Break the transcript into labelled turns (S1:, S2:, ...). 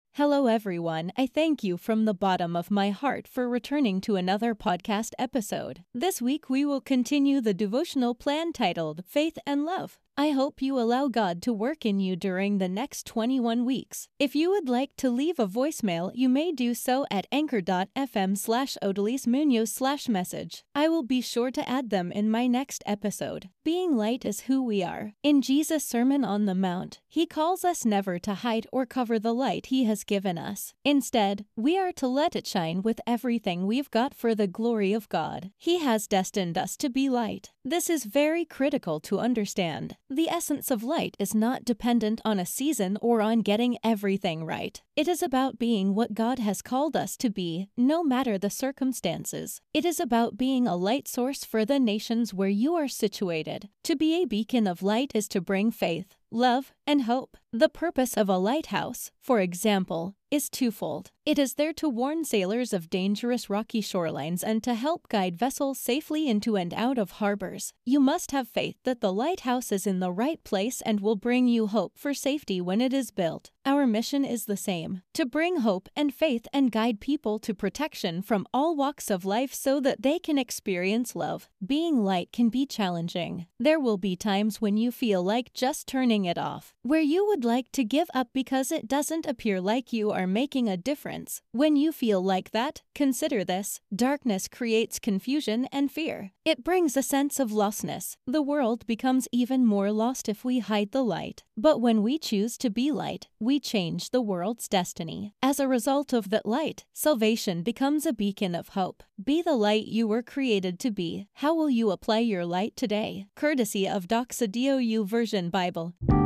S1: Hello, everyone. I thank you from the bottom of my heart for returning to another podcast episode. This week, we will continue the devotional plan titled Faith and Love. I hope you allow God to work in you during the next 21 weeks. If you would like to leave a voicemail, you may do so at anchor.fm/odalismunoz/message. I will be sure to add them in my next episode. Being light is who we are. In Jesus' Sermon on the Mount, he calls us never to hide or cover the light he has given us. Instead, we are to let it shine with everything we've got for the glory of God. He has destined us to be light. This is very critical to understand. The essence of light is not dependent on a season or on getting everything right. It is about being what God has called us to be, no matter the circumstances. It is about being a light source for the nations where you are situated. To be a beacon of light is to bring faith, love, and hope. The purpose of a lighthouse, for example, is twofold. It is there to warn sailors of dangerous rocky shorelines and to help guide vessels safely into and out of harbors. You must have faith that the lighthouse is in the right place and will bring you hope for safety when it is built. Our mission is the same: to bring hope and faith and guide people to protection from all walks of life so that they can experience love. Being light can be challenging. There will be times when you feel like just turning it off, where you would like to give up because it doesn't appear like you are making a difference. When you feel like that, consider this: darkness creates confusion and fear. It brings a sense of lostness. The world becomes even more lost if we hide the light. But when we choose to be light, we change the world's destiny. As a result of that light, salvation becomes a beacon of hope. Be the light you were created to be. How will you apply your light today? Courtesy of Doxa DOU Version Bible.